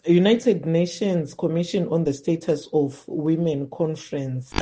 United Nations Commission on the Status of Women Conference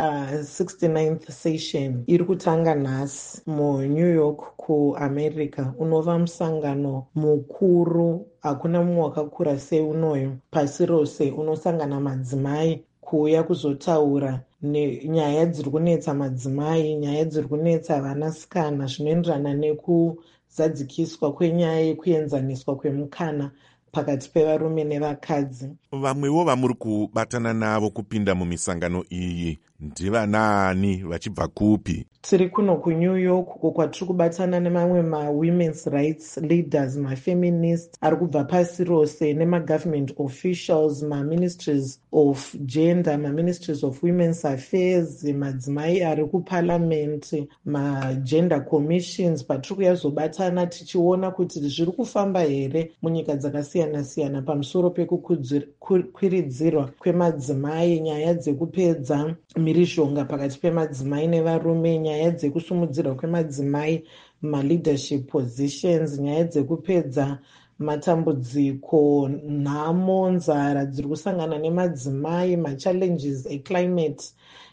69th session iri kutanga nhasi muNew York kuAmerica, unova musangano mukuru. Hakuna mumwe wakakura seunoyu pasi rose, unosangana madzimai kuuya kuzotaura nenyaya dziri kunetsa madzimai, nyaya dziri kunetsa vanasikana, zvinoenderana nekuzadzikiswa kwenyaya yekuenzaniswa kwemukana pakati pevarume nevakadzi. Vamwewo vamuri kubatana navo kupinda mumisangano iyi ndivanaani vachibva kupi? Tiri kuno kuNew York uko kwatiri kubatana nemamwe ma-women's rights leaders, ma-feminists ari kubva pasi rose, nema-government officials, ma-ministries of gender, ma-ministries of women's affairs, madzimai ari kuparliament, ma-gender commissions. Patiri kuyazobatana tichiona kuti zviri kufamba here munyika dzakasiyana-siyana pamusoro pekukwiridzirwa kwemadzimai, nyaya dzekupedza mhirizhonga pakati pemadzimai nevarume, nyaya dzekusumudzirwa kwemadzimai ma-leadership positions, nyaya dzekupedza matambudziko, nhamo, nzara dziri kusangana nemadzimai, ma-challenges eclimate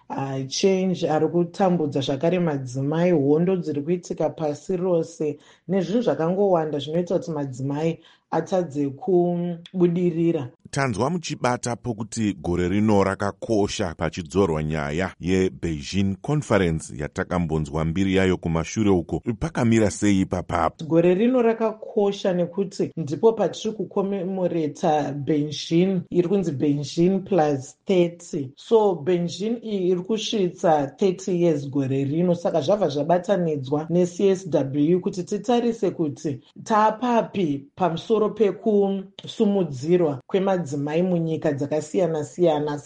change ari kutambudza zvakare madzimai, hondo dziri kuitika pasi rose nezvinhu zvakangowanda zvinoita kuti madzimai atadze kubudirira. Tanzwa muchibata pokuti gore rino rakakosha pachidzorwa nyaya yeBeijing Conference yatakambonzwa mbiri yayo kumashure uko. Pakamira sei papapo? Gore rino rakakosha nekuti ndipo patiri kukomemoreta Beijing, iri kunzi Beijing plus 30. So Beijing iyi iri kusvitsa 30 years gore rino, saka zvabva zvabatanidzwa neCSW kuti titarise kuti taapapi pamusoro pekusumudzirwa kwemadzimai munyika dzakasiyana-siyana.